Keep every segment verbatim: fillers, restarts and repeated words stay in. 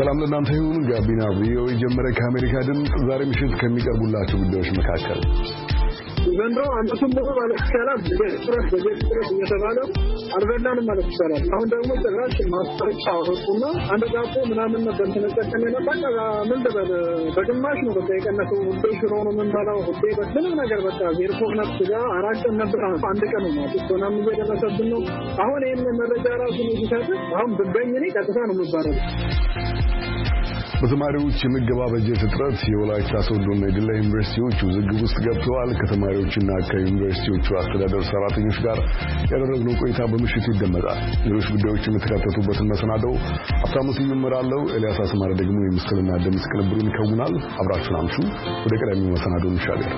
ሰላም ለእናንተ ይሁን። ጋቢና ቪኦኤ ጀመረ። ከአሜሪካ ድምፅ ዛሬ ምሽት ከሚቀርቡላችሁ ጉዳዮች መካከል ዘንድሮ አንተም ነው ማለት ይችላል በስትረስ በስትረስ እየተባለ አልበላንም ማለት ይችላል። አሁን ደግሞ ጭራሽ ማስተርጫ አወጡና አንድ ዳቦ ምናምን ነበር ተነጠቀነ ነበር ምን ደበለ በግማሽ ነው በቃ የቀነሰው ሁሌ ሽሮ ነው የምንበላው ሁሌ በምንም ነገር በቃ ዜሮ ነፍስ ጋር አራት ቀን ነበር አንድ ቀን ነው ማለት ሆናም እየደረሰብን ነው። አሁን ይሄን መረጃ ራሱ ነው ይታሰ አሁን በገኘኔ ቀጥታ ነው የምባረው። በተማሪዎች የምገባ በጀት እጥረት የወላይታ ሶዶና የዲላ ዩኒቨርሲቲዎች ውዝግብ ውስጥ ገብተዋል። ከተማሪዎችና ከዩኒቨርሲቲዎቹ አስተዳደር ሰራተኞች ጋር ያደረግነው ቆይታ በምሽቱ ይደመጣል። ሌሎች ጉዳዮችን የተካተቱበትን መሰናዶው ሀብታሙ ስዩም እመራለሁ። ኤልያስ አስማረ ደግሞ የምስልና ድምጽ ቅንብሩን ይከውናል። አብራችሁን አምሹ። ወደ ቀዳሚው መሰናዶ እንሻገር።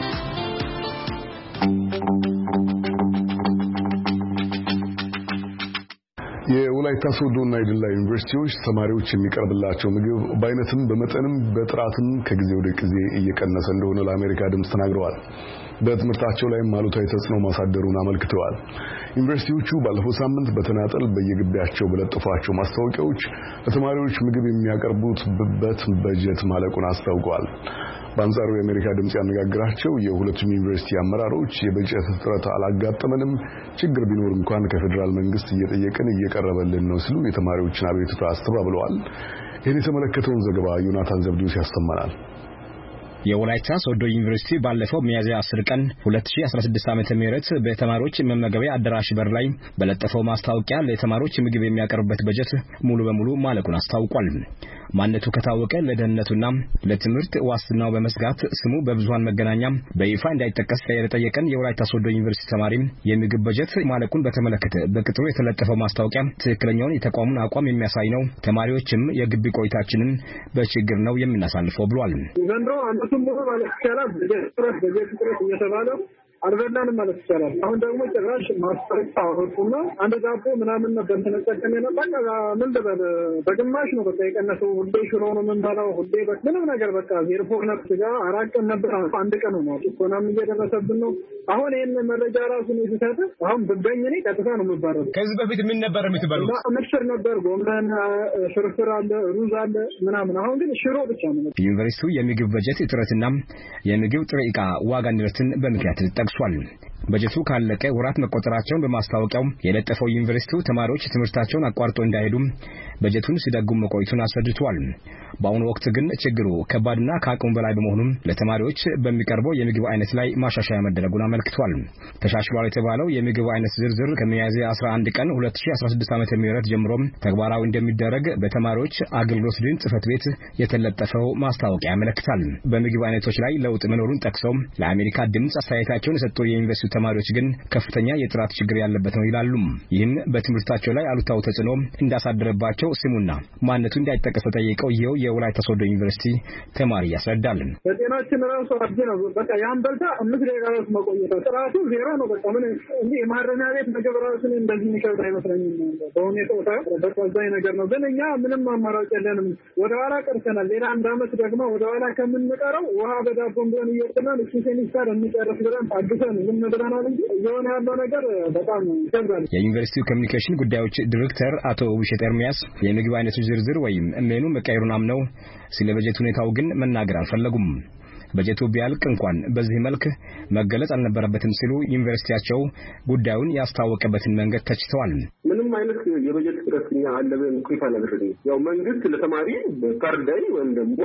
የወላይታ ሶዶና የዲላ ዩኒቨርሲቲዎች ተማሪዎች የሚቀርብላቸው ምግብ በአይነትም በመጠንም በጥራትም ከጊዜ ወደ ጊዜ እየቀነሰ እንደሆነ ለአሜሪካ ድምፅ ተናግረዋል። በትምህርታቸው ላይም አሉታዊ ተጽዕኖ ማሳደሩን አመልክተዋል። ዩኒቨርሲቲዎቹ ባለፈው ሳምንት በተናጠል በየግቢያቸው በለጠፏቸው ማስታወቂያዎች ለተማሪዎች ምግብ የሚያቀርቡት በት በጀት ማለቁን አስታውቀዋል። በአንጻሩ የአሜሪካ ድምጽ ያነጋግራቸው የሁለቱም ዩኒቨርሲቲ አመራሮች የበጀት እጥረት አላጋጠመንም፣ ችግር ቢኖር እንኳን ከፌደራል መንግስት እየጠየቅን እየቀረበልን ነው ሲሉ የተማሪዎችን አቤቱታ አስተባብለዋል። ይህን የተመለከተውን ዘገባ ዮናታን ዘብዴዎስ ያሰማናል። የወላይታ ሶዶ ዩኒቨርሲቲ ባለፈው ሚያዝያ አስር ቀን ሁለት ሺህ አስራ ስድስት ዓመተ ምህረት በተማሪዎች መመገቢያ አዳራሽ በር ላይ በለጠፈው ማስታወቂያ ለተማሪዎች ምግብ የሚያቀርብበት በጀት ሙሉ በሙሉ ማለቁን አስታውቋል። ማንነቱ ከታወቀ ለደህንነቱና ለትምህርት ዋስትናው በመስጋት ስሙ በብዙሃን መገናኛ በይፋ እንዳይጠቀስ የጠየቀን የወላይታ ሶዶ ዩኒቨርሲቲ ተማሪ የምግብ በጀት ማለቁን በተመለከተ በቅጥሩ የተለጠፈው ማስታወቂያ ትክክለኛውን የተቋሙን አቋም የሚያሳይ ነው፣ ተማሪዎችም የግቢ ቆይታችንን በችግር ነው የምናሳልፈው ብሏል። ዘንድሮ አንተም ነው ማለት ይችላል በስትረስ በስትረስ እየተባለ አልበላንም ማለት ይችላል። አሁን ደግሞ ጭራሽ ማስተርጫ አወጡና አንድ ዳቦ ምናምን ነበር ተነጠቀነ ነበር ምን ደበለ በግማሽ ነው በቃ የቀነሰው ሁሌ ሽሮ ነው የምንበላው ሁሌ በምንም ነገር በቃ ዜሮ ነፍስ ጋር አራት ቀን ነበር አንድ ቀን ነው ማለት ሆናም እየደረሰብን ነው። አሁን ይሄን መረጃ ራሱ ነው ይታሰ አሁን በገኘኔ ቀጥታ ነው የምባረው። ከዚህ በፊት ምን ነበር የምትበሉት? ምስር ነበር፣ ጎመን፣ ፍርፍር አለ፣ ሩዝ አለ ምናምን። አሁን ግን ሽሮ ብቻ ነው። ዩኒቨርሲቲው የምግብ በጀት እጥረትና የምግብ ጥሬ ዕቃ ዋጋ ንረትን በምክንያት ጠቅሷል። በጀቱ ካለቀ ወራት መቆጠራቸውን በማስታወቂያው የለጠፈው ዩኒቨርሲቲው ተማሪዎች ትምህርታቸውን አቋርጦ እንዳይሄዱ በጀቱን ሲደጉም መቆየቱን አስረድቷል። በአሁኑ ወቅት ግን ችግሩ ከባድና ከአቅሙ በላይ በመሆኑ ለተማሪዎች በሚቀርበው የምግብ አይነት ላይ ማሻሻያ መደረጉን አመልክቷል። ተሻሽሏል የተባለው የምግብ አይነት ዝርዝር ከሚያዝያ አስራ አንድ ቀን ሁለት ሺህ አስራ ስድስት ዓመተ ምህረት ጀምሮ ተግባራዊ እንደሚደረግ በተማሪዎች አገልግሎት ድን ጽሕፈት ቤት የተለጠፈው ማስታወቂያ ያመለክታል። በምግብ አይነቶች ላይ ለውጥ መኖሩን ጠቅሰው ለአሜሪካ ድምጽ አስተያየታቸውን የሰጡ የዩኒቨርሲቲው ተማሪዎች ግን ከፍተኛ የጥራት ችግር ያለበት ነው ይላሉ። ይህም በትምህርታቸው ላይ አሉታዊ ተጽዕኖ እንዳሳደረባቸው ስሙና ማንነቱ እንዳይጠቀስ ጠይቀው ይኸው የወላይታ ሶዶ ዩኒቨርሲቲ ተማሪ ያስረዳል። በጤናችን ራሱ አብዚ ነው በቃ ያን በልታ አምስት ደቂቃ ራሱ መቆየት ጥራቱ ዜሮ ነው። በቃ ምን እንዴ የማረሚያ ቤት ምግብ ራሱ እንደዚህ የሚከብድ አይመስለኝም። በሁኔታው በተወዛኝ ነገር ነው። ግን እኛ ምንም አማራጭ የለንም። ወደ ኋላ ቀርተናል። ሌላ አንድ አመት ደግሞ ወደ ኋላ ከምንቀረው ውሃ በዳቦ እንደሆነ እየወጣን እሱ ሴሚስተር እንጨርስ ብለን ታግሰን ምን እንደራናል እንጂ የሆነ ያለው ነገር በጣም ይከብዳል። የዩኒቨርሲቲው ኮሚኒኬሽን ጉዳዮች ዲሬክተር አቶ ውብሸት ኤርሚያስ የምግብ አይነቶች ዝርዝር ወይም ሜኑ መቀየሩን አምነው ስለ በጀት ሁኔታው ግን መናገር አልፈለጉም። በጀቱ ቢያልቅ እንኳን በዚህ መልክ መገለጽ አልነበረበትም ሲሉ ዩኒቨርሲቲያቸው ጉዳዩን ያስታወቀበትን መንገድ ተችተዋል። ምንም አይነት የበጀት እጥረትኛ አለ ብለን ቆይታ ነገር ያው መንግስት ለተማሪ በካርዳይ ወይም ደግሞ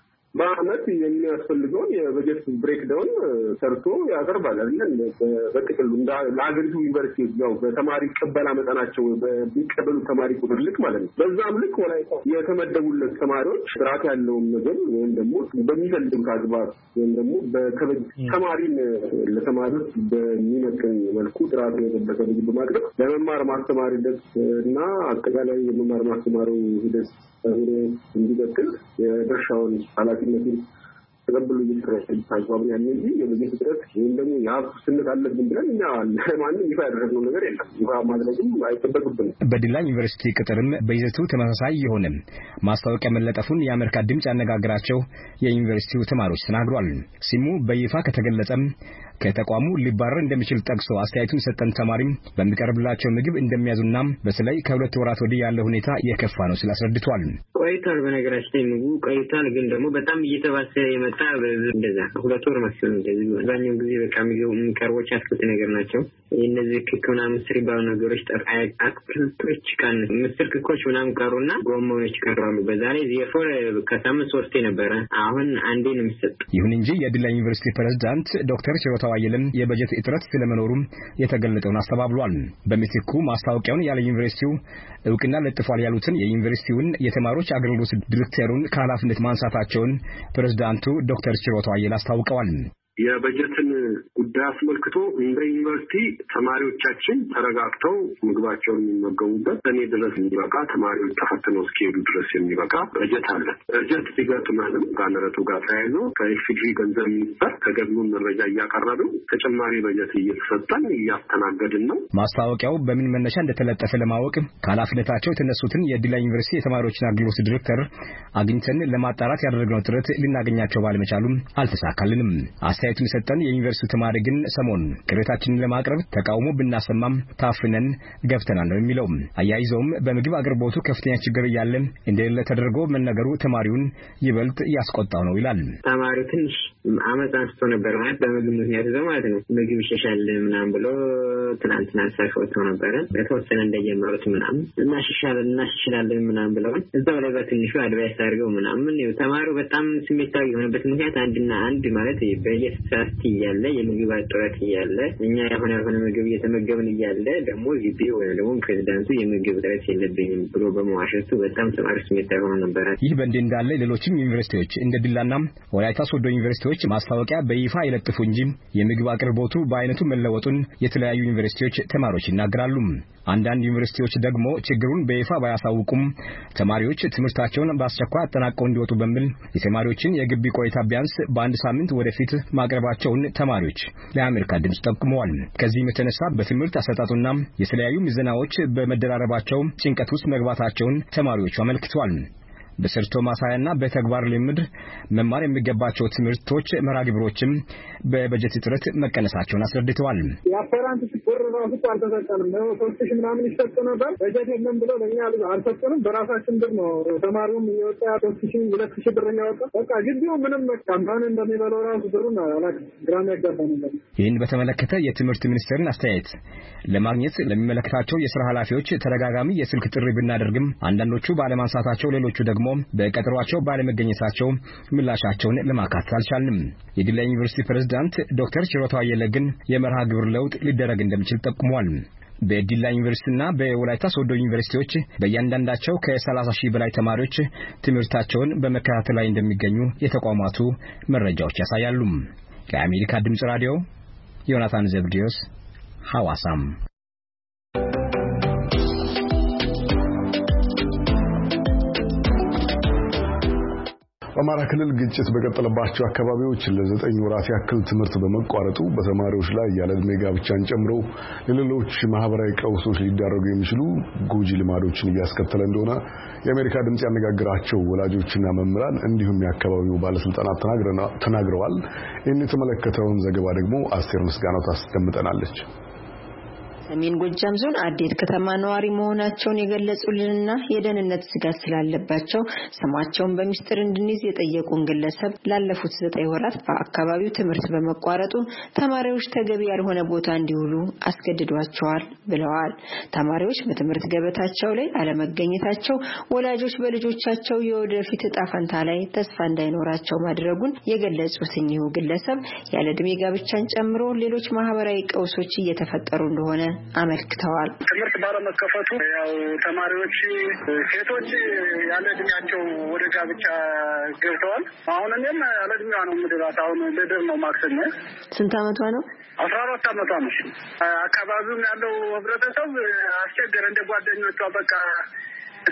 በአመት የሚያስፈልገውን የበጀት ብሬክዳውን ሰርቶ ያቀርባል አይደል? በጥቅሉ ለሀገሪቱ ዩኒቨርሲቲ ያው በተማሪ ቅበላ መጠናቸው በሚቀበሉ ተማሪ ቁጥር ልክ ማለት ነው። በዛም ልክ ወላይታ የተመደቡለት ተማሪዎች ጥራት ያለው ነገር ወይም ደግሞ በሚፈልጉት አግባብ ወይም ደግሞ በከበድ ተማሪን ለተማሪዎች በሚመጥን መልኩ ጥራት የጠበቀ ምግብ በማቅረብ ለመማር ማስተማር ሂደት እና አጠቃላይ የመማር ማስተማሩ ሂደት እንዲቀጥል የድርሻውን ኃላፊነቱን ተቀብሎ ይስራል ታጓብን ያንን የበጀት እጥረት ወይም ደግሞ የሀብት ስነት አለብን ብለን እኛ ለማንም ይፋ ያደረግነው ነገር የለም። ይፋ ማድረግም አይጠበቅብንም። በዲላ ዩኒቨርሲቲ ቅጥርም በይዘቱ ተመሳሳይ የሆነ ማስታወቂያ መለጠፉን የአሜሪካ ድምጽ ያነጋገራቸው የዩኒቨርሲቲው ተማሪዎች ተናግሯል። ሲሙ በይፋ ከተገለጸም ከተቋሙ ሊባረር እንደሚችል ጠቅሶ አስተያየቱን ሰጠን ተማሪም በሚቀርብላቸው ምግብ እንደሚያዙና በተለይ ከሁለት ወራት ወዲህ ያለው ሁኔታ የከፋ ነው ስላስረድቷል። ቆይቷል። በነገራችን ምግቡ ቆይቷል፣ ግን ደግሞ በጣም እየተባሰ የመጣ እንደዛ ሁለት ወር ማክሲመም እንደዚህ ነው። አብዛኛው ጊዜ በቃ ምግቡ የሚቀርቦች አትክልት ነገር ናቸው። እነዚህ ክክና ምስር ባሉ ነገሮች ጠፋይ አትክልቶች ካን ምስር ክኮች ምናምን ቀሩና ጎመኖች ቀራሉ። በዛ ላይ ዜፎር ከሳምንት ሶስቴ ነበረ፣ አሁን አንዴ ነው የሚሰጥ። ይሁን እንጂ የዲላ ዩኒቨርሲቲ ፕሬዝዳንት ዶክተር ሽሮታው አየለም የበጀት እጥረት ስለመኖሩም የተገለጸውን አስተባብሏል። በምትኩ ማስታወቂያውን ያለ ዩኒቨርሲቲው እውቅና ለጥፏል ያሉትን የዩኒቨርሲቲውን የተማሪዎች አገልግሎት ዲሬክተሩን ከኃላፊነት ማንሳታቸውን ፕሬዝዳንቱ ዶክተር ሽሮታው አየለ አስታውቀዋል። የበጀትን ጉዳይ አስመልክቶ እንደ ዩኒቨርሲቲ ተማሪዎቻችን ተረጋግተው ምግባቸውን የሚመገቡበት እኔ ድረስ የሚበቃ ተማሪዎች ተፈትነው እስኪሄዱ ድረስ የሚበቃ በጀት አለ። በጀት ሲገጥመንም ከንረቱ ጋር ተያይዞ ከኢፌዴሪ ገንዘብ ሚኒስቴር ተገቢውን መረጃ እያቀረብን ተጨማሪ በጀት እየተሰጠን እያስተናገድን ነው። ማስታወቂያው በምን መነሻ እንደተለጠፈ ለማወቅ ከኃላፊነታቸው የተነሱትን የዲላ ዩኒቨርሲቲ የተማሪዎችን አገልግሎት ዲሬክተር አግኝተን ለማጣራት ያደረግነው ጥረት ልናገኛቸው ባለመቻሉም አልተሳካልንም። አስተያየቱን ሰጠን የዩኒቨርሲቲ ተማሪ ግን ሰሞን ቅሬታችንን ለማቅረብ ተቃውሞ ብናሰማም ታፍነን ገብተናል ነው የሚለው። አያይዘውም በምግብ አቅርቦቱ ከፍተኛ ችግር እያለ እንደሌለ ተደርጎ መነገሩ ተማሪውን ይበልጥ ያስቆጣው ነው ይላል። ተማሪው ትንሽ አመት አንስቶ ነበር ማለት በምግብ ምክንያት ነው ማለት ነው። ምግብ ይሸሻል ምናምን ብሎ ትናንትና ሳይፎቶ ነበር በተወሰነ እንደጀመሩት ምናምን እናሽሻለን እናሽሽላለን ምናምን ብለው እዛው ላይ በትንሹ አድቫይስ አድርገው ምናምን ተማሪው በጣም ስሜታዊ የሆነበት ምክንያት አንድና አንድ ማለት በየት ሳስቲ ያለ የምግብ አጥረት ያለ እኛ ያሆነ ያሆነ ምግብ እየተመገብን ያለ ደግሞ ግቢ ወይ ደግሞ ፕሬዝዳንቱ የምግብ እጥረት የለብኝም ብሎ በመዋሸቱ በጣም ተማሪ ስሜታዊ ሆኖ ነበር። ይህ በእንዲህ እንዳለ ሌሎችም ዩኒቨርሲቲዎች እንደ ዲላና ወላይታ ሶዶ ዩኒቨርሲቲዎች ማስታወቂያ በይፋ ይለጥፉ እንጂ የምግብ አቅርቦቱ በአይነቱ መለወጡን የተለያዩ ዩኒቨርሲቲዎች ተማሪዎች ይናገራሉ። አንዳንድ ዩኒቨርሲቲዎች ደግሞ ችግሩን በይፋ ባያሳውቁም ተማሪዎች ትምህርታቸውን በአስቸኳይ አጠናቀው እንዲወጡ በሚል የተማሪዎችን የግቢ ቆይታ ቢያንስ በአንድ ሳምንት ወደፊት ማቅረባቸውን ተማሪዎች ለአሜሪካ ድምጽ ጠቁመዋል። ከዚህም የተነሳ በትምህርት አሰጣጡና የተለያዩ ምዘናዎች በመደራረባቸው ጭንቀት ውስጥ መግባታቸውን ተማሪዎቹ አመልክተዋል። በሰርቶ ማሳያና በተግባር ልምድ መማር የሚገባቸው ትምህርቶች መራግብሮችም በበጀት እጥረት መቀነሳቸውን አስረድተዋል። የአፈራንት ሲቆር ራሱ አልተሰጠንም ነው ሶስት ሺህ ምናምን ይሰጥ ነበር። በጀት የለም ብለው ለኛ አልሰጠንም። በራሳችን ብር ነው ተማሪውም እየወጣ ሶስት ሺህ ሁለት ሺህ ብር ያወጣ። በቃ ግቢው ምንም መካምባን እንደሚበለው ራሱ ብሩን አላክ ግራም ያጋባ ነበር። ይህን በተመለከተ የትምህርት ሚኒስቴርን አስተያየት ለማግኘት ለሚመለከታቸው የሥራ ኃላፊዎች ተደጋጋሚ የስልክ ጥሪ ብናደርግም አንዳንዶቹ ባለማንሳታቸው ሌሎቹ ደግሞ በቀጠሯቸው ባለመገኘታቸው ምላሻቸውን ለማካተት አልቻልንም። የዲላ ዩኒቨርሲቲ ፕሬዝዳንት ዶክተር ሽሮታው አየለ ግን የመርሃ ግብር ለውጥ ሊደረግ እንደሚችል ጠቁመዋል። በዲላ ዩኒቨርሲቲና በወላይታ ሶዶ ዩኒቨርሲቲዎች በእያንዳንዳቸው ከሰላሳ ሺህ በላይ ተማሪዎች ትምህርታቸውን በመከታተል ላይ እንደሚገኙ የተቋማቱ መረጃዎች ያሳያሉ። ለአሜሪካ ድምጽ ራዲዮ ዮናታን ዘብዲዮስ ሐዋሳም። በአማራ ክልል ግጭት በቀጠለባቸው አካባቢዎች ለዘጠኝ ወራት ያክል ትምህርት በመቋረጡ በተማሪዎች ላይ ያለ ዕድሜ ጋብቻን ጨምሮ ለሌሎች ማህበራዊ ቀውሶች ሊዳረጉ የሚችሉ ጎጂ ልማዶችን እያስከተለ እንደሆነ የአሜሪካ ድምጽ ያነጋገራቸው ወላጆችና መምህራን እንዲሁም የአካባቢው ባለስልጣናት ተናግረዋል። ይህን የተመለከተውን ዘገባ ደግሞ አስቴር ምስጋናው ታስደምጠናለች። ሰሜን ጎጃም ዞን አዴት ከተማ ነዋሪ መሆናቸውን የገለጹልንና የደህንነት ስጋት ስላለባቸው ስማቸውን በሚስጥር እንድንይዝ የጠየቁን ግለሰብ ላለፉት ዘጠኝ ወራት በአካባቢው ትምህርት በመቋረጡ ተማሪዎች ተገቢ ያልሆነ ቦታ እንዲውሉ አስገድዷቸዋል ብለዋል። ተማሪዎች በትምህርት ገበታቸው ላይ አለመገኘታቸው ወላጆች በልጆቻቸው የወደፊት ዕጣ ፈንታ ላይ ተስፋ እንዳይኖራቸው ማድረጉን የገለጹት እኚሁ ግለሰብ ያለ ዕድሜ ጋብቻን ጨምሮ ሌሎች ማህበራዊ ቀውሶች እየተፈጠሩ እንደሆነ አመልክተዋል። ትምህርት ባለመከፈቱ ያው ተማሪዎች ሴቶች ያለ እድሜያቸው ወደ ጋብቻ ገብተዋል። አሁን እኔም ያለ እድሜዋ ነው ምድራት አሁን ልድር ነው ማክሰኞ። ስንት አመቷ ነው? አስራ አራት አመቷ ነው። አካባቢውም ያለው ህብረተሰብ አስቸገረ እንደ ጓደኞቿ በቃ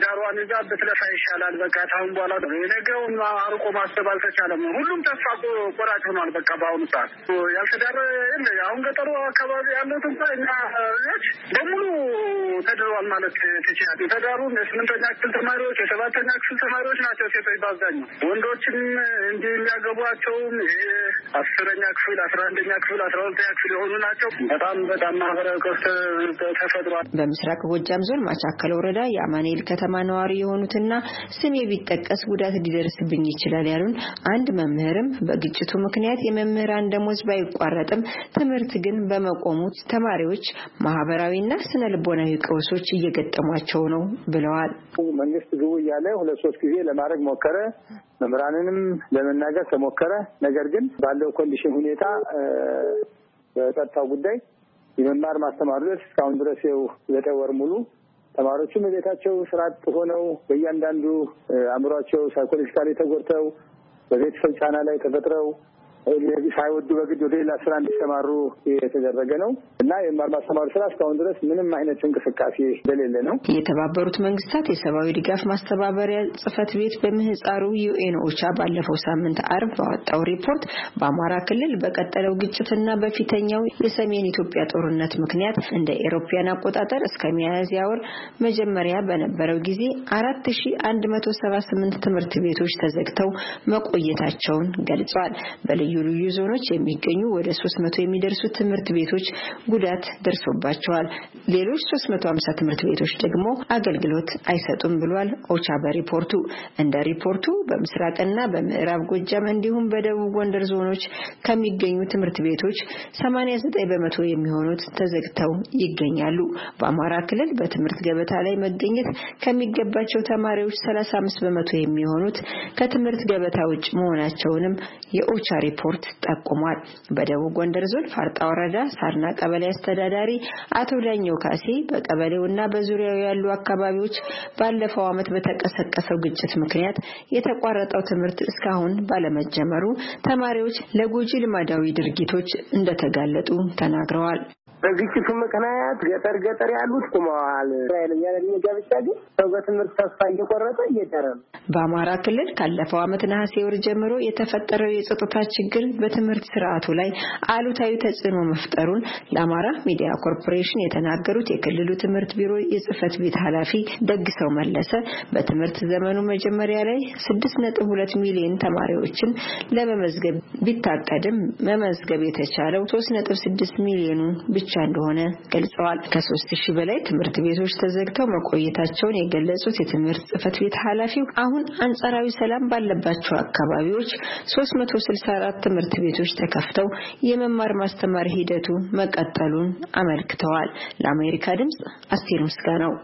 ትዳሯን ይዛ ብትለፋ ይሻላል። በቃ ታውን በኋላ የነገውን አርቆ ማሰብ አልተቻለም። ሁሉም ተስፋ ቆራጭ ሆኗል። በቃ በአሁኑ ሰዓት ያልተዳረ የለ። አሁን ገጠሩ አካባቢ ያሉት እንኳን እኛ ልጆች በሙሉ ተድሯል ማለት ትችላል። የተዳሩ የስምንተኛ ክፍል ተማሪዎች፣ የሰባተኛ ክፍል ተማሪዎች ናቸው ሴቶች በአብዛኛው። ወንዶችም እንዲህ የሚያገቧቸውም አስረኛ ክፍል፣ አስራ አንደኛ ክፍል፣ አስራ ሁለተኛ ክፍል የሆኑ ናቸው። በጣም በጣም ማህበራዊ ቀውስ ተፈጥሯል። በምስራቅ ጎጃም ዞን ማቻከል ወረዳ የአማኑኤል ከተማ ነዋሪ የሆኑትና ስሜ ቢጠቀስ ጉዳት ሊደርስብኝ ይችላል ያሉን አንድ መምህርም በግጭቱ ምክንያት የመምህራን ደሞዝ ባይቋረጥም ትምህርት ግን በመቆሙ ተማሪዎች ማህበራዊና ስነ ልቦናዊ ቀውሶች እየገጠሟቸው ነው ብለዋል። መንግስት ግቡ እያለ ሁለት ሶስት ጊዜ ለማድረግ ሞከረ። መምህራንንም ለመናገር ተሞከረ። ነገር ግን ባለው ኮንዲሽን ሁኔታ በጸጥታው ጉዳይ የመማር ማስተማሩ እስካሁን ድረስ ይኸው ዘጠኝ ወር ሙሉ ተማሪዎችም ቤታቸው ስርዓት ሆነው በእያንዳንዱ አእምሯቸው ሳይኮሎጂካሊ ተጎድተው በቤተሰብ ጫና ላይ ተፈጥረው ሳይወዱ በግድ ወደ ሌላ ስራ እንዲሰማሩ የተደረገ ነው እና የመማር ማስተማሩ ስራ እስካሁን ድረስ ምንም አይነት እንቅስቃሴ እንደሌለ ነው። የተባበሩት መንግስታት የሰብአዊ ድጋፍ ማስተባበሪያ ጽህፈት ቤት በምህጻሩ ዩኤን ኦቻ ባለፈው ሳምንት አርብ ባወጣው ሪፖርት በአማራ ክልል በቀጠለው ግጭትና በፊተኛው የሰሜን ኢትዮጵያ ጦርነት ምክንያት እንደ ኤሮፓያን አቆጣጠር እስከ ሚያዝያ ወር መጀመሪያ በነበረው ጊዜ አራት ሺህ አንድ መቶ ሰባ ስምንት ትምህርት ቤቶች ተዘግተው መቆየታቸውን ገልጿል። በልዩ ልዩ ዞኖች የሚገኙ ወደ ሶስት መቶ የሚደርሱ ትምህርት ቤቶች ጉዳት ደርሶባቸዋል። ሌሎች ሶስት መቶ ሃምሳ ትምህርት ቤቶች ደግሞ አገልግሎት አይሰጡም ብሏል ኦቻ በሪፖርቱ። እንደ ሪፖርቱ በምስራቅና በምዕራብ ጎጃም እንዲሁም በደቡብ ጎንደር ዞኖች ከሚገኙ ትምህርት ቤቶች ሰማንያ ዘጠኝ በመቶ የሚሆኑት ተዘግተው ይገኛሉ። በአማራ ክልል በትምህርት ገበታ ላይ መገኘት ከሚገባቸው ተማሪዎች ሰላሳ አምስት በመቶ የሚሆኑት ከትምህርት ገበታ ውጭ መሆናቸውንም የኦቻ ሪፖርት ጠቁሟል። በደቡብ ጎንደር ዞን ፋርጣ ወረዳ ሳርና ቀበሌ አስተዳዳሪ አቶ ዳኘው ካሴ በቀበሌውና በዙሪያው ያሉ አካባቢዎች ባለፈው ዓመት በተቀሰቀሰው ግጭት ምክንያት የተቋረጠው ትምህርት እስካሁን ባለመጀመሩ ተማሪዎች ለጎጂ ልማዳዊ ድርጊቶች እንደተጋለጡ ተናግረዋል። በግጭቱ ምክንያት ገጠር ገጠር ያሉት ቆመዋል። እስራኤልኛ ለሚጋብቻ ግን ሰው በትምህርት ተስፋ እየቆረጠ እየተረ ነው። በአማራ ክልል ካለፈው ዓመት ነሐሴ ወር ጀምሮ የተፈጠረው የጸጥታ ችግር በትምህርት ስርዓቱ ላይ አሉታዊ ተጽዕኖ መፍጠሩን ለአማራ ሚዲያ ኮርፖሬሽን የተናገሩት የክልሉ ትምህርት ቢሮ የጽህፈት ቤት ኃላፊ ደግሰው መለሰ በትምህርት ዘመኑ መጀመሪያ ላይ ስድስት ነጥብ ሁለት ሚሊዮን ተማሪዎችን ለመመዝገብ ቢታቀድም መመዝገብ የተቻለው ሶስት ነጥብ ስድስት ሚሊዮን ብቻ እንደሆነ ገልጸዋል። ከሶስት ሺህ በላይ ትምህርት ቤቶች ተዘግተው መቆየታቸውን የገለጹት የትምህርት ጽህፈት ቤት ኃላፊው አሁን አንጻራዊ ሰላም ባለባቸው አካባቢዎች ሶስት መቶ ስልሳ አራት ትምህርት ቤቶች ተከፍተው የመማር ማስተማር ሂደቱ መቀጠሉን አመልክተዋል። ለአሜሪካ ድምጽ አስቴር ምስጋናው።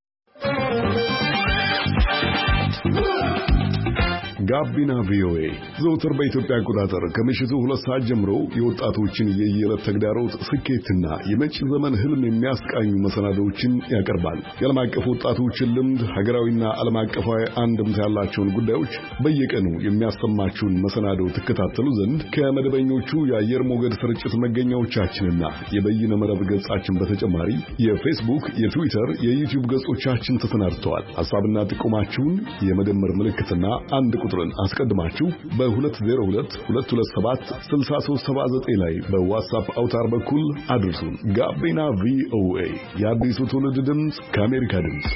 ጋቢና ቪኦኤ ዘውትር በኢትዮጵያ አቆጣጠር ከምሽቱ ሁለት ሰዓት ጀምሮ የወጣቶችን የየዕለት ተግዳሮት ስኬትና የመጪ ዘመን ህልም የሚያስቃኙ መሰናዶዎችን ያቀርባል። የዓለም አቀፍ ወጣቶችን ልምድ፣ ሀገራዊና ዓለም አቀፋዊ አንድምታ ያላቸውን ጉዳዮች በየቀኑ የሚያሰማችሁን መሰናዶ ትከታተሉ ዘንድ ከመደበኞቹ የአየር ሞገድ ስርጭት መገኛዎቻችንና የበይነ መረብ ገጻችን በተጨማሪ የፌስቡክ፣ የትዊተር፣ የዩቲዩብ ገጾቻችን ተሰናድተዋል። ሐሳብና ጥቆማችሁን የመደመር ምልክትና አንድ ቁጥር አስቀድማችሁ በሁለት ዜሮ ሁለት ሁለት ሁለት ሰባት ስልሳ ሶስት ሰባ ዘጠኝ ላይ በዋትስአፕ አውታር በኩል አድርሱን። ጋቢና ቪኦኤ የአዲሱ ትውልድ ድምፅ ከአሜሪካ ድምፅ።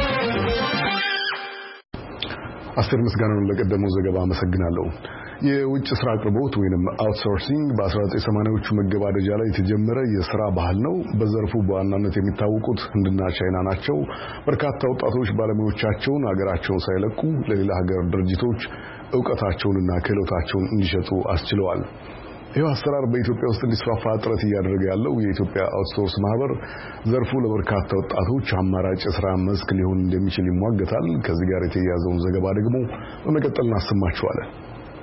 አስቴር ምስጋናውን ለቀደመው ዘገባ አመሰግናለሁ። የውጭ ስራ አቅርቦት ወይንም አውትሶርሲንግ በአስራዘጠኝ ሰማንያዎቹ መገባደጃ ላይ የተጀመረ የስራ ባህል ነው። በዘርፉ በዋናነት የሚታወቁት ህንድና ቻይና ናቸው። በርካታ ወጣቶች ባለሙያዎቻቸውን ሀገራቸውን ሳይለቁ ለሌላ ሀገር ድርጅቶች ዕውቀታቸውንና ክህሎታቸውን እንዲሸጡ አስችለዋል። ይህ አሰራር በኢትዮጵያ ውስጥ እንዲስፋፋ ጥረት እያደረገ ያለው የኢትዮጵያ አውትሶርስ ማህበር ዘርፉ ለበርካታ ወጣቶች አማራጭ የስራ መስክ ሊሆን እንደሚችል ይሟገታል። ከዚህ ጋር የተያያዘውን ዘገባ ደግሞ በመቀጠል እናሰማችኋለን።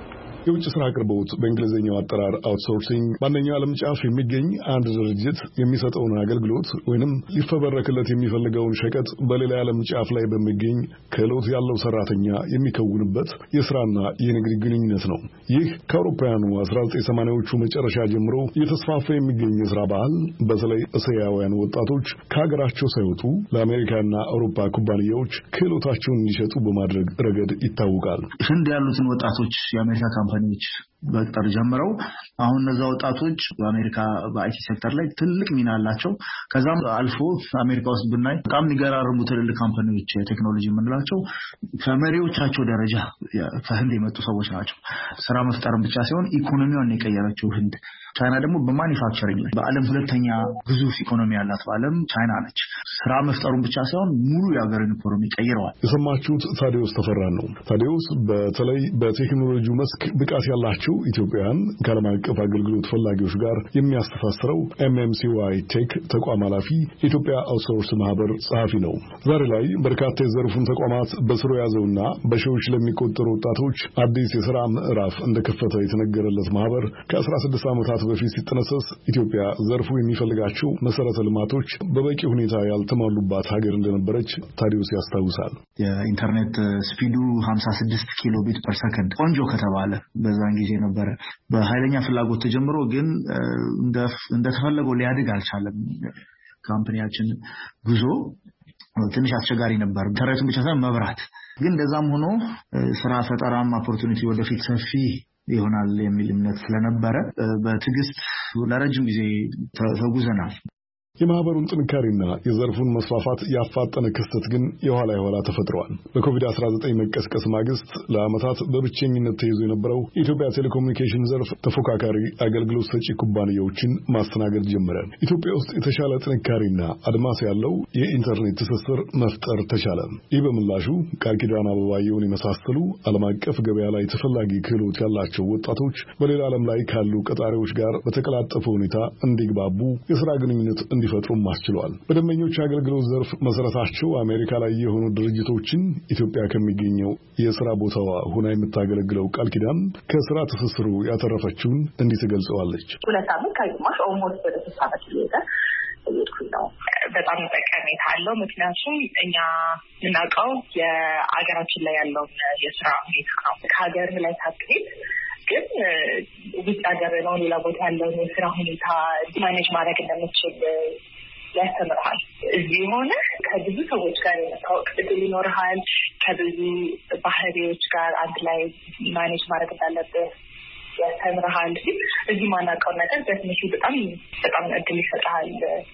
የውጭ ስራ አቅርቦት በእንግሊዝኛው አጠራር አውትሶርሲንግ በአንደኛው ዓለም ጫፍ የሚገኝ አንድ ድርጅት የሚሰጠውን አገልግሎት ወይንም ሊፈበረክለት የሚፈልገውን ሸቀጥ በሌላ ዓለም ጫፍ ላይ በሚገኝ ክህሎት ያለው ሰራተኛ የሚከውንበት የስራና የንግድ ግንኙነት ነው። ይህ ከአውሮፓውያኑ አስራ ዘጠኝ ሰማንያዎቹ መጨረሻ ጀምሮ እየተስፋፋ የሚገኝ የስራ ባህል በተለይ እስያውያን ወጣቶች ከሀገራቸው ሳይወጡ ለአሜሪካና አውሮፓ ኩባንያዎች ክህሎታቸውን እንዲሸጡ በማድረግ ረገድ ይታወቃል። ህንድ ያሉትን ወጣቶች የአሜሪካ ካምፓኒዎች በቅጠር ጀምረው አሁን እነዛ ወጣቶች በአሜሪካ በአይቲ ሴክተር ላይ ትልቅ ሚና አላቸው። ከዛም አልፎ አሜሪካ ውስጥ ብናይ በጣም የሚገራርሙ ትልልቅ ካምፓኒዎች ቴክኖሎጂ የምንላቸው ከመሪዎቻቸው ደረጃ ከህንድ የመጡ ሰዎች ናቸው። ስራ መፍጠርን ብቻ ሳይሆን ኢኮኖሚዋን የቀየረችው ህንድ። ቻይና ደግሞ በማኒፋክቸሪንግ በዓለም ሁለተኛ ግዙፍ ኢኮኖሚ ያላት በዓለም ቻይና ነች። ስራ መፍጠሩን ብቻ ሳይሆን ሙሉ የሀገርን ኢኮኖሚ ቀይረዋል። የሰማችሁት ታዲዮስ ተፈራን ነው። ታዲዮስ በተለይ በቴክኖሎጂው መስክ ብቃት ያላቸው ኢትዮጵያውያን ከዓለም አቀፍ አገልግሎት ፈላጊዎች ጋር የሚያስተሳስረው ኤምኤምሲዋይ ቴክ ተቋም ኃላፊ የኢትዮጵያ አውትሶርስ ማህበር ጸሐፊ ነው። ዛሬ ላይ በርካታ የዘርፉን ተቋማት በስሩ ያዘውና በሺዎች ለሚቆጠሩ ወጣቶች አዲስ የሥራ ምዕራፍ እንደከፈተ የተነገረለት ማህበር ከአስራ ስድስት ዓመታት በፊት ሲጠነሰስ ኢትዮጵያ ዘርፉ የሚፈልጋቸው መሰረተ ልማቶች በበቂ ሁኔታ ያልተሟሉባት ሀገር እንደነበረች ታዲዮስ ያስታውሳል። የኢንተርኔት ስፒዱ ሀምሳ ስድስት ኪሎ ቢት ፐር ሰከንድ ቆንጆ ከተባለ በዛን ጊዜ ነበረ። በኃይለኛ ፍላጎት ተጀምሮ ግን እንደተፈለገው ሊያድግ አልቻለም። ካምፓኒያችን ጉዞ ትንሽ አስቸጋሪ ነበር። ኢንተርኔት ብቻ ሳይሆን መብራት ግን እንደዛም ሆኖ ስራ ፈጠራም ኦፖርቹኒቲ ወደፊት ሰፊ ይሆናል የሚል እምነት ስለነበረ በትዕግስት ለረጅም ጊዜ ተጉዘናል። የማህበሩን ጥንካሬና የዘርፉን መስፋፋት ያፋጠነ ክስተት ግን የኋላ የኋላ ተፈጥሯል። በኮቪድ አስራ ዘጠኝ መቀስቀስ ማግስት ለዓመታት በብቸኝነት ተይዞ የነበረው የኢትዮጵያ ቴሌኮሙኒኬሽን ዘርፍ ተፎካካሪ አገልግሎት ሰጪ ኩባንያዎችን ማስተናገድ ጀመረ። ኢትዮጵያ ውስጥ የተሻለ ጥንካሬና አድማስ ያለው የኢንተርኔት ትስስር መፍጠር ተቻለ። ይህ በምላሹ ቃል ኪዳን አበባየውን የመሳሰሉ ዓለም አቀፍ ገበያ ላይ ተፈላጊ ክህሎት ያላቸው ወጣቶች በሌላ ዓለም ላይ ካሉ ቀጣሪዎች ጋር በተቀላጠፈ ሁኔታ እንዲግባቡ የሥራ ግንኙነት እንዲ ፈጥሩም አስችሏል። በደንበኞች አገልግሎት ዘርፍ መሰረታቸው አሜሪካ ላይ የሆኑ ድርጅቶችን ኢትዮጵያ ከሚገኘው የሥራ ቦታዋ ሆና የምታገለግለው ቃል ኪዳን ከሥራ ትስስሩ ያተረፈችውን እንዲህ ትገልጸዋለች። ሁለት ዓመት ከግማሽ ኦልሞስት ወደ ሶስት ዓመት ሊሄደ እየሄድኩኝ ነው። በጣም ጠቀሜታ አለው። ምክንያቱም እኛ የምናውቀው የአገራችን ላይ ያለውን የስራ ሁኔታ ነው። ከሀገር ላይ ሳትሄድ ግን ውጭ ሀገር ነው ሌላ ቦታ ያለውን የስራ ሁኔታ ማኔጅ ማድረግ እንደምችል ያስተምርሃል። እዚህ ሆነ ከብዙ ሰዎች ጋር የመታወቅ እድል ይኖርሃል። ከብዙ ባህሪዎች ጋር አንድ ላይ ማኔጅ ማድረግ እንዳለብህ ያስተምርሃል። እዚህ ማናውቀው ነገር በትንሹ በጣም በጣም እድል ይሰጥሃል።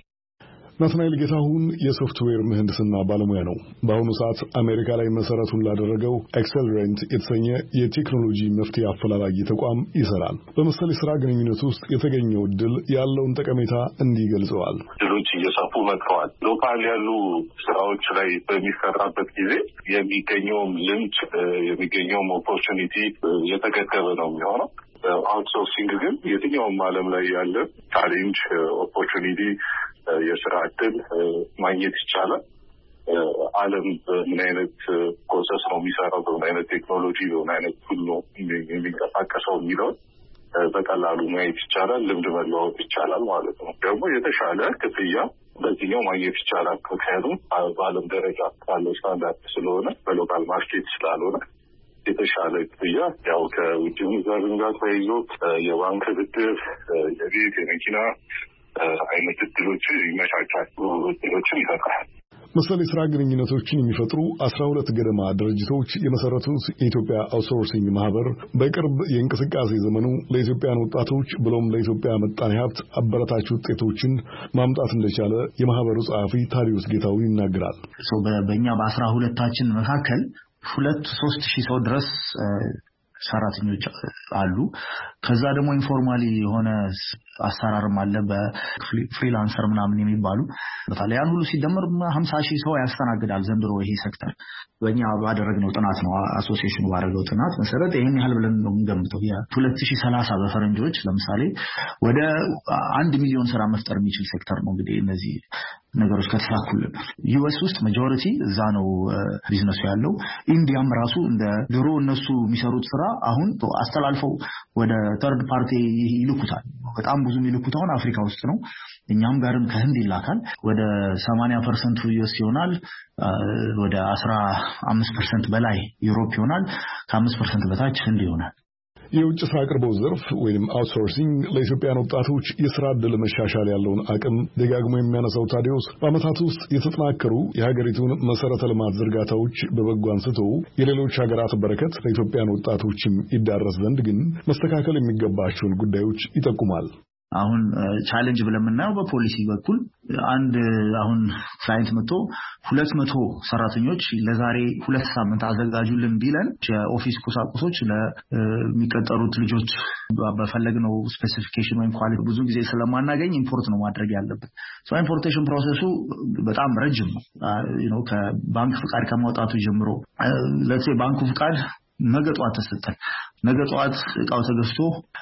ናትናኤል ጌታሁን የሶፍትዌር ምህንድስና ባለሙያ ነው። በአሁኑ ሰዓት አሜሪካ ላይ መሰረቱን ላደረገው ኤክሰለሬንት የተሰኘ የቴክኖሎጂ መፍትሄ አፈላላጊ ተቋም ይሰራል። በመሰል የስራ ግንኙነት ውስጥ የተገኘው እድል ያለውን ጠቀሜታ እንዲህ ገልጸዋል። እድሎች እየሰፉ መጥተዋል። ሎካል ያሉ ስራዎች ላይ በሚሰራበት ጊዜ የሚገኘውም ልምድ የሚገኘውም ኦፖርቹኒቲ የተገደበ ነው የሚሆነው። አውትሶርሲንግ ግን የትኛውም ዓለም ላይ ያለ ቻሌንጅ ኦፖርቹኒቲ የስራ እድል ማግኘት ይቻላል። ዓለም በምን አይነት ፕሮሰስ ነው የሚሰራው፣ በምን አይነት ቴክኖሎጂ፣ በምን አይነት ቱል ነው የሚንቀሳቀሰው የሚለውን በቀላሉ ማየት ይቻላል። ልምድ መለዋወጥ ይቻላል ማለት ነው። ደግሞ የተሻለ ክፍያ በዚህኛው ማግኘት ይቻላል። ምክንያቱም በዓለም ደረጃ ካለው ስታንዳርድ ስለሆነ በሎካል ማርኬት ስላልሆነ የተሻለ ክፍያ ያው ከውጭ ምንዛሪ ጋር ተያይዞ የባንክ ብድር፣ የቤት የመኪና አይነት እድሎች ይመቻቻል፣ እድሎችን ይፈጥራል። መሰል የስራ ግንኙነቶችን የሚፈጥሩ አስራ ሁለት ገደማ ድርጅቶች የመሰረቱት የኢትዮጵያ አውትሶርሲንግ ማህበር በቅርብ የእንቅስቃሴ ዘመኑ ለኢትዮጵያን ወጣቶች ብሎም ለኢትዮጵያ ምጣኔ ሀብት አበረታች ውጤቶችን ማምጣት እንደቻለ የማህበሩ ጸሐፊ ታዲዮስ ጌታሁን ይናገራል። በእኛ በአስራ ሁለታችን መካከል ሁለት ሶስት ሺህ ሰው ድረስ ሰራተኞች አሉ። ከዛ ደግሞ ኢንፎርማሊ የሆነ አሰራርም አለ በፍሪላንሰር ምናምን የሚባሉ በተለይ ያን ሁሉ ሲደመር ሀምሳ ሺህ ሰው ያስተናግዳል ዘንድሮ ይሄ ሴክተር። በእኛ ባደረግነው ጥናት ነው አሶሲዬሽኑ ባደረገው ጥናት መሰረት ይሄን ያህል ብለን ነው የምንገምተው። ሁለት ሺህ ሰላሳ በፈረንጆች ለምሳሌ ወደ አንድ ሚሊዮን ስራ መፍጠር የሚችል ሴክተር ነው። እንግዲህ እነዚህ ነገሮች ከተሳኩልን ዩኤስ ውስጥ ማጆሪቲ እዛ ነው ቢዝነሱ ያለው ኢንዲያም ራሱ እንደ ድሮ እነሱ የሚሰሩት ስራ አሁን አስተላልፈው ወደ ተርድ ፓርቲ ይልኩታል በጣም ብዙ የሚልኩት አሁን አፍሪካ ውስጥ ነው እኛም ጋርም ከህንድ ይላካል ወደ ሰማንያ ፐርሰንት ዩኤስ ይሆናል ወደ አስራ አምስት ፐርሰንት በላይ ዩሮፕ ይሆናል ከአምስት ፐርሰንት በታች ህንድ ይሆናል የውጭ ስራ አቅርቦት ዘርፍ ወይም አውትሶርሲንግ ለኢትዮጵያን ወጣቶች የስራ ዕድል መሻሻል ያለውን አቅም ደጋግሞ የሚያነሳው ታዲዮስ በአመታት ውስጥ የተጠናከሩ የሀገሪቱን መሰረተ ልማት ዝርጋታዎች በበጎ አንስቶ የሌሎች ሀገራት በረከት ለኢትዮጵያን ወጣቶችም ይዳረስ ዘንድ ግን መስተካከል የሚገባቸውን ጉዳዮች ይጠቁማል አሁን ቻሌንጅ ብለምናው በፖሊሲ በኩል አንድ አሁን ክላይንት መጥቶ ሁለት መቶ ሰራተኞች ለዛሬ ሁለት ሳምንት አዘጋጁልን ቢለን የኦፊስ ቁሳቁሶች ለሚቀጠሩት ልጆች በፈለግነው ስፔሲፊኬሽን ወይም ኳሊቲ ብዙ ጊዜ ስለማናገኝ ኢምፖርት ነው ማድረግ ያለበት ሶ ኢምፖርቴሽን ፕሮሰሱ በጣም ረጅም ነው you know ከባንክ ፍቃድ ከማውጣቱ ጀምሮ ለሴ ባንኩ ፍቃድ ነገ ጧት ተሰጠን ነገ ጧት እቃው ተገዝቶ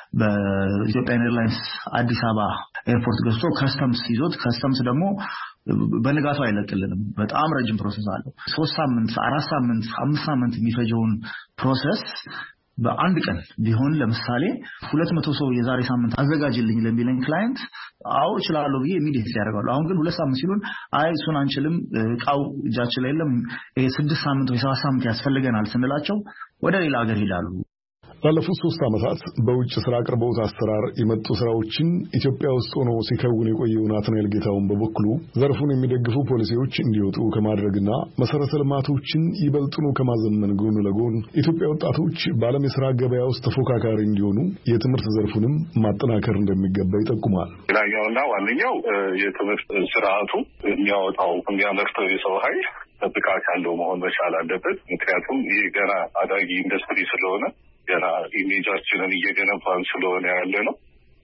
በኢትዮጵያ ኤርላይንስ አዲስ አበባ ኤርፖርት ገዝቶ ከስተምስ ይዞት ከስተምስ ደግሞ በንጋቱ አይለቅልንም በጣም ረጅም ፕሮሰስ አለው ሶስት ሳምንት አራት ሳምንት አምስት ሳምንት የሚፈጀውን ፕሮሰስ በአንድ ቀን ቢሆን ለምሳሌ ሁለት መቶ ሰው የዛሬ ሳምንት አዘጋጅልኝ ለሚለን ክላይንት አው ይችላል ብዬ ኢሚዲየትሊ ያደርጋሉ አሁን ግን ሁለት ሳምንት ሲሉን አይ እሱን አንችልም እቃው እጃችን ላይ የለም ይሄ ስድስት ሳምንት ወይ ሰባት ሳምንት ያስፈልገናል ስንላቸው ወደ ሌላ ሀገር ሄዳሉ ላለፉት ሶስት ዓመታት በውጭ ስራ አቅርቦት አሰራር የመጡ ስራዎችን ኢትዮጵያ ውስጥ ሆኖ ሲከውን የቆየው ናትናኤል ጌታውን በበኩሉ ዘርፉን የሚደግፉ ፖሊሲዎች እንዲወጡ ከማድረግና መሰረተ ልማቶችን ይበልጡኑ ከማዘመን ጎን ለጎን ኢትዮጵያ ወጣቶች በዓለም የስራ ገበያ ውስጥ ተፎካካሪ እንዲሆኑ የትምህርት ዘርፉንም ማጠናከር እንደሚገባ ይጠቁማል። ሌላኛውና ዋነኛው የትምህርት ስርዓቱ የሚያወጣው የሚያመርተው የሰው ኃይል ብቃት ያለው መሆን መቻል አለበት። ምክንያቱም ይህ ገና አዳጊ ኢንዱስትሪ ስለሆነ ገና ኢሜጃችንን እየገነባን ስለሆነ ያለ ነው።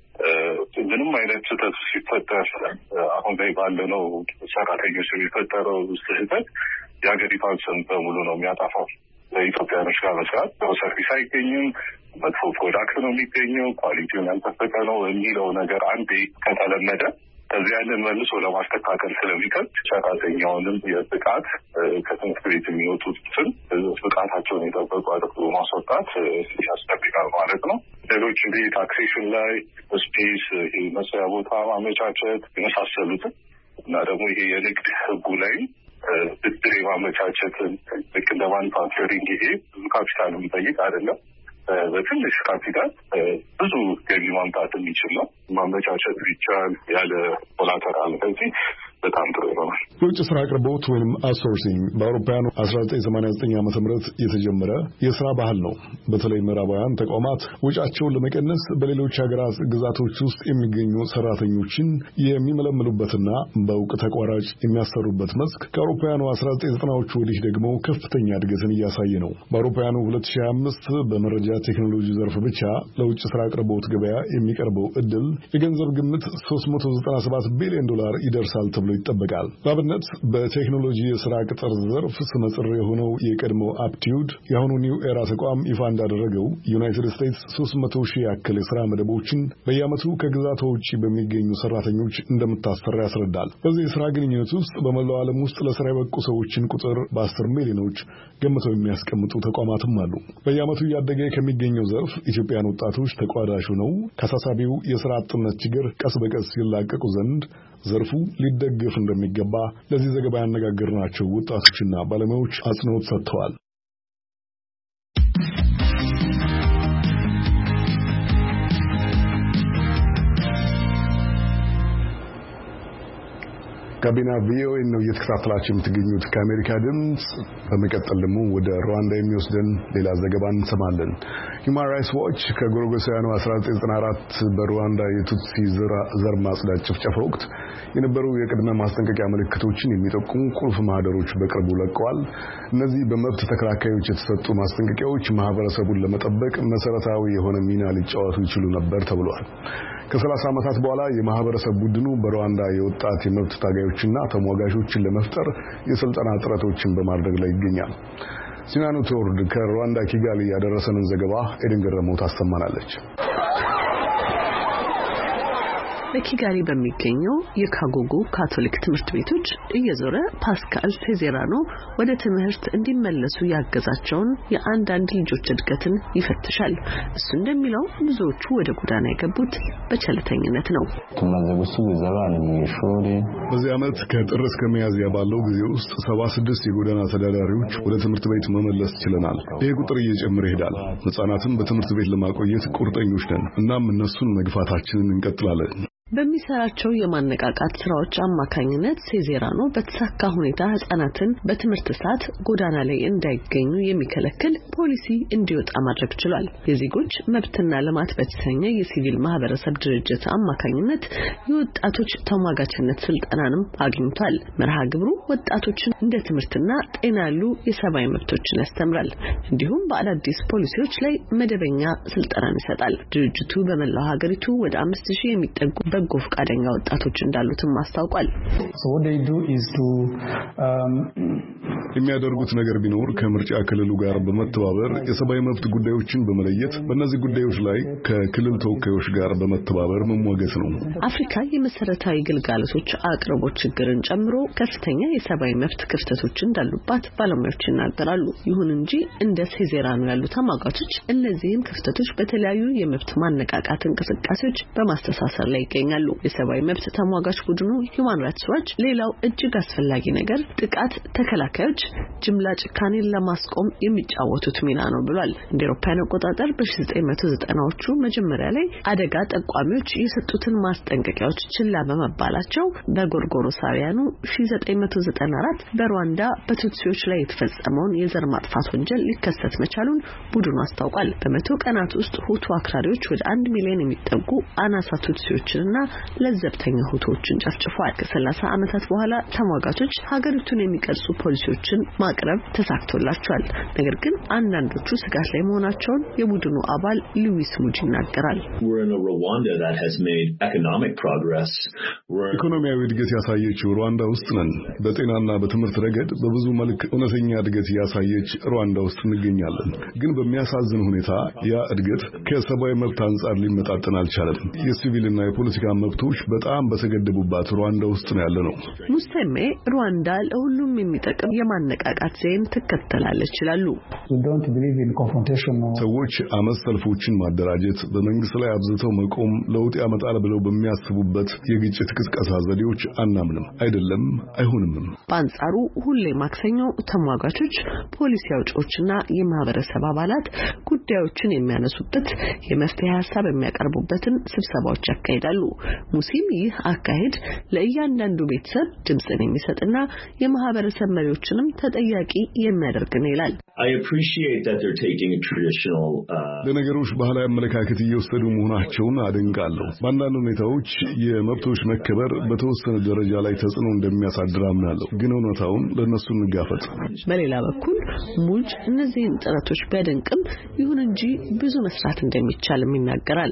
ምንም አይነት ስህተት ሲፈጠር አሁን ላይ ባለነው ሰራተኞች የሚፈጠረው ስህተት የሀገሪቷን ስም በሙሉ ነው የሚያጠፋው። ለኢትዮጵያኖች ጋር መስራት ሰርቪስ አይገኝም፣ መጥፎ ፕሮዳክት ነው የሚገኘው፣ ኳሊቲውን ያልጠበቀ ነው የሚለው ነገር አንዴ ከተለመደ ከዚህ ያንን መልሶ ለማስተካከል ስለሚከብድ ሰራተኛውንም የብቃት ከትምህርት ቤት የሚወጡትን ብቃታቸውን የጠበቁ አድርጎ ማስወጣት ያስጠብቃል ማለት ነው። ሌሎች እንዲህ ታክሴሽን ላይ ስፔስ፣ መስሪያ ቦታ ማመቻቸት የመሳሰሉትን እና ደግሞ ይሄ የንግድ ህጉ ላይ ብድር የማመቻቸትን ልክ እንደ ማኑፋክቸሪንግ ይሄ ብዙ ካፒታል የሚጠይቅ አይደለም። በትንሽ ካፒታል ብዙ ገቢ ማምጣት የሚችል ነው። ማመቻቸት ቢቻል ያለ ኮላተራል ከዚህ በጣም ጥሩ ነው። የውጭ ስራ አቅርቦት ወይም አውትሶርሲንግ በአውሮፓውያኑ አስራ ዘጠኝ ሰማንያ ዘጠኝ ዓመተ ምህረት የተጀመረ የስራ ባህል ነው። በተለይ ምዕራባውያን ተቋማት ወጪያቸውን ለመቀነስ በሌሎች ሀገራት ግዛቶች ውስጥ የሚገኙ ሰራተኞችን የሚመለምሉበትና በእውቅ ተቋራጭ የሚያሰሩበት መስክ ከአውሮፓውያኑ አስራ ዘጠኝ ዘጠናዎቹ ወዲህ ደግሞ ከፍተኛ እድገትን እያሳየ ነው። በአውሮፓውያኑ ሁለት ሺህ ሃያ አምስት በመረጃ ቴክኖሎጂ ዘርፍ ብቻ ለውጭ ስራ አቅርቦት ገበያ የሚቀርበው እድል የገንዘብ ግምት ሶስት መቶ ዘጠና ሰባት ቢሊዮን ዶላር ይደርሳል ተብሎ ይጠበቃል። ለአብነት በቴክኖሎጂ የስራ ቅጥር ዘርፍ ስመጥር የሆነው የቀድሞው አፕቲዩድ የአሁኑ ኒው ኤራ ተቋም ይፋ እንዳደረገው ዩናይትድ ስቴትስ ሶስት መቶ ሺህ ያክል የስራ መደቦችን በየዓመቱ ከግዛቷ ውጪ በሚገኙ ሰራተኞች እንደምታሰራ ያስረዳል። በዚህ የስራ ግንኙነት ውስጥ በመላው ዓለም ውስጥ ለስራ የበቁ ሰዎችን ቁጥር በአስር ሚሊዮኖች ገምተው የሚያስቀምጡ ተቋማትም አሉ። በየዓመቱ እያደገ ከሚገኘው ዘርፍ ኢትዮጵያን ወጣቶች ተቋዳሹ ነው። ከአሳሳቢው የስራ አጥነት ችግር ቀስ በቀስ ይላቀቁ ዘንድ ዘርፉ ሊደገፍ እንደሚገባ ለዚህ ዘገባ ያነጋገርናቸው ወጣቶችና ባለሙያዎች አጽንኦት ሰጥተዋል። ጋቢና ቪኦኤ ነው እየተከታተላችሁ የምትገኙት ከአሜሪካ ድምጽ። በመቀጠል ደግሞ ወደ ሩዋንዳ የሚወስደን ሌላ ዘገባ እንሰማለን። ሁማን ራይትስ ዋች ከጎርጎሳውያኑ አስራ ዘጠኝ ዘጠና አራት በሩዋንዳ የቱትሲ ዘር ማጽዳት ጭፍጨፋ ወቅት የነበሩ የቅድመ ማስጠንቀቂያ ምልክቶችን የሚጠቁሙ ቁልፍ ማህደሮች በቅርቡ ለቀዋል። እነዚህ በመብት ተከራካዮች የተሰጡ ማስጠንቀቂያዎች ማህበረሰቡን ለመጠበቅ መሰረታዊ የሆነ ሚና ሊጫወቱ ይችሉ ነበር ተብሏል። ከሰላሳ ዓመታት በኋላ የማህበረሰብ ቡድኑ በሩዋንዳ የወጣት የመብት ታጋዮችና ተሟጋቾችን ለመፍጠር የስልጠና ጥረቶችን በማድረግ ላይ ይገኛል። ሲናኑ ተወርድ ከሩዋንዳ ኪጋሊ ያደረሰንን ዘገባ ኤደን ገረመው ታሰማናለች። በኪጋሊ በሚገኘው የካጎጎ ካቶሊክ ትምህርት ቤቶች እየዞረ ፓስካል ሴዜራኖ ወደ ትምህርት እንዲመለሱ ያገዛቸውን የአንዳንድ ልጆች እድገትን ይፈትሻል። እሱ እንደሚለው ብዙዎቹ ወደ ጎዳና የገቡት በቸልተኝነት ነው። በዚህ ዓመት ከጥር እስከ ሚያዝያ ባለው ጊዜ ውስጥ ሰባ ስድስት የጎዳና ተዳዳሪዎች ወደ ትምህርት ቤት መመለስ ችለናል። ይህ ቁጥር እየጨመረ ይሄዳል። ህጻናትን በትምህርት ቤት ለማቆየት ቁርጠኞች ነን። እናም እነሱን መግፋታችንን እንቀጥላለን። በሚሰራቸው የማነቃቃት ስራዎች አማካኝነት ሴዜራኖ በተሳካ ሁኔታ ህጻናትን በትምህርት ሰዓት ጎዳና ላይ እንዳይገኙ የሚከለክል ፖሊሲ እንዲወጣ ማድረግ ችሏል። የዜጎች መብትና ልማት በተሰኘ የሲቪል ማህበረሰብ ድርጅት አማካኝነት የወጣቶች ተሟጋችነት ስልጠናንም አግኝቷል። መርሃ ግብሩ ወጣቶችን እንደ ትምህርትና ጤና ያሉ የሰብአዊ መብቶችን ያስተምራል። እንዲሁም በአዳዲስ ፖሊሲዎች ላይ መደበኛ ስልጠናን ይሰጣል። ድርጅቱ በመላው ሀገሪቱ ወደ አምስት ሺህ የሚጠጉ በጎ ፈቃደኛ ወጣቶች እንዳሉትም አስታውቋል። የሚያደርጉት ነገር ቢኖር ከምርጫ ክልሉ ጋር በመተባበር የሰብአዊ መብት ጉዳዮችን በመለየት በእነዚህ ጉዳዮች ላይ ከክልል ተወካዮች ጋር በመተባበር መሟገት ነው። አፍሪካ የመሰረታዊ ግልጋሎቶች አቅርቦት ችግርን ጨምሮ ከፍተኛ የሰብአዊ መብት ክፍተቶች እንዳሉባት ባለሙያዎች ይናገራሉ። ይሁን እንጂ እንደ ሴዜራኖ ያሉ ተሟጋቾች እነዚህን ክፍተቶች በተለያዩ የመብት ማነቃቃት እንቅስቃሴዎች በማስተሳሰር ላይ ይገኛሉ። የሰብአዊ መብት ተሟጋች ቡድኑ Human Rights Watch ሌላው እጅግ አስፈላጊ ነገር ጥቃት ተከላካዮች ጅምላ ጭካኔን ለማስቆም የሚጫወቱት ሚና ነው ብሏል። እንደ አውሮፓውያን አቆጣጠር በ1990ዎቹ መጀመሪያ ላይ አደጋ ጠቋሚዎች የሰጡትን ማስጠንቀቂያዎች ችላ በመባላቸው በጎርጎሮሳውያኑ ሺህ ዘጠኝ መቶ ዘጠና አራት በሩዋንዳ በቱትሲዎች ላይ የተፈጸመውን የዘር ማጥፋት ወንጀል ሊከሰት መቻሉን ቡድኑ አስታውቋል። በመቶ ቀናት ውስጥ ሁቱ አክራሪዎች ወደ አንድ ሚሊዮን የሚጠጉ አናሳ ቱትሲዎችንና ለዘብተኛ ሁቶችን ጨፍጭፈዋል። ከሰላሳ ዓመታት በኋላ ተሟጋቾች ሀገሪቱን የሚቀርጹ ፖሊሲዎችን ማቅረብ ተሳክቶላቸዋል። ነገር ግን አንዳንዶቹ ስጋት ላይ መሆናቸውን የቡድኑ አባል ሉዊስ ሙጂ ይናገራል። ኢኮኖሚያዊ እድገት ያሳየችው ሩዋንዳ ውስጥ ነን። በጤናና በትምህርት ረገድ በብዙ መልክ እውነተኛ እድገት ያሳየች ሩዋንዳ ውስጥ እንገኛለን። ግን በሚያሳዝን ሁኔታ ያ እድገት ከሰብአዊ መብት አንጻር ሊመጣጠን አልቻለም። የሲቪልና የፖለቲካ መብቶች በጣም በተገደቡባት ሩዋንዳ ውስጥ ነው ያለነው። ሙስቴሜ ሩዋንዳ ለሁሉም የሚጠቅም የማነቃቃት ዘይን ትከተላለች ይላሉ። ሰዎች አመጽ ሰልፎችን ማደራጀት፣ በመንግስት ላይ አብዝተው መቆም ለውጥ ያመጣል ብለው በሚያስቡበት የግጭት ቅስቀሳ ዘዴዎች አናምንም። አይደለም፣ አይሆንም። በአንጻሩ ሁሌ ማክሰኞ ተሟጋቾች፣ ፖሊሲ አውጪዎችና የማህበረሰብ አባላት ጉዳዮችን የሚያነሱበት የመፍትሄ ሐሳብ የሚያቀርቡበትን ስብሰባዎች ያካሂዳሉ። ሙሲም ይህ አካሄድ ለእያንዳንዱ ቤተሰብ ድምጽን የሚሰጥና የማህበረሰብ መሪዎችንም ተጠያቂ የሚያደርግ ነው ይላል። ለነገሮች ባህላዊ አመለካከት እየወሰዱ መሆናቸውን አደንቃለሁ። በአንዳንድ ሁኔታዎች የመብቶች መከበር በተወሰነ ደረጃ ላይ ተጽዕኖ እንደሚያሳድር አምናለሁ። ግን እውነታውን ለነሱ እንጋፈጥ። በሌላ በኩል ሙጅ እነዚህን ጥረቶች ቢያደንቅም ይሁን እንጂ ብዙ መስራት እንደሚቻልም ይናገራል።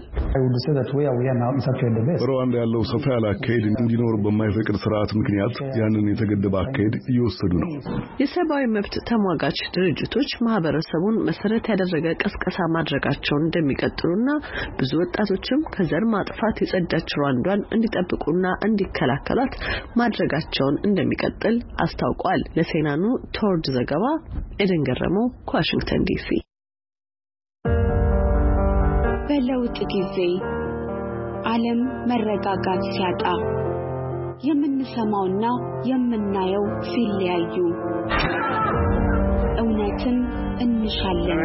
ሩዋንዳ ያለው ሰፋ ያለ አካሄድ እንዲኖር በማይፈቅድ ስርዓት ምክንያት ያንን የተገደበ አካሄድ እየወሰዱ ነው። የሰብአዊ መብት ተሟጋች ድርጅቶች ማህበረሰቡን መሰረት ያደረገ ቀስቀሳ ማድረጋቸውን እንደሚቀጥሉና ብዙ ወጣቶችም ከዘር ማጥፋት የጸዳች ሩዋንዳን እንዲጠብቁና እንዲከላከሏት ማድረጋቸውን እንደሚቀጥል አስታውቋል። ለሴናኑ ቶርድ ዘገባ ኤደን ገረመው ከዋሽንግተን ዲሲ። በለውጥ ጊዜ ዓለም መረጋጋት ሲያጣ የምንሰማውና የምናየው ሲለያዩ እውነትን እንሻለን።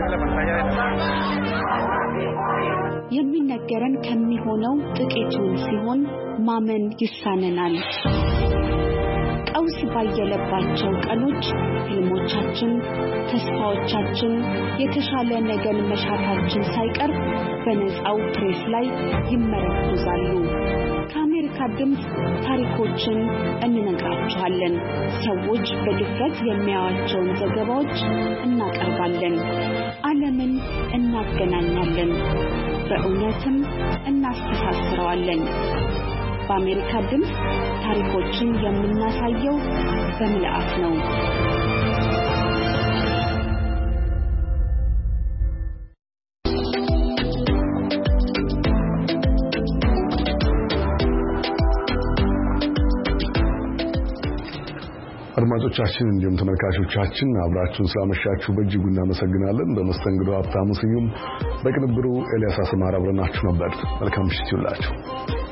የሚነገረን ከሚሆነው ጥቂቱን ሲሆን ማመን ይሳነናል። ቀውስ ባየለባቸው ቀኖች ህልሞቻችን፣ ተስፋዎቻችን፣ የተሻለ ነገን መሻታችን ሳይቀር በነፃው ፕሬስ ላይ ይመረኮዛሉ። ከአሜሪካ ድምፅ ታሪኮችን እንነግራችኋለን። ሰዎች በድፍረት የሚያዩዋቸውን ዘገባዎች እናቀርባለን። ዓለምን እናገናኛለን፣ በእውነትም እናስተሳስረዋለን። በአሜሪካ ድምፅ ታሪኮችን የምናሳየው በምልአት ነው። አድማጮቻችን እንዲሁም ተመልካቾቻችን አብራችሁን ስላመሻችሁ በእጅጉ እናመሰግናለን። በመስተንግዶ ሀብታሙ ስዩም፣ በቅንብሩ ኤልያስ አስማራ አብረናችሁ ነበር። መልካም ምሽት ይሁንላችሁ።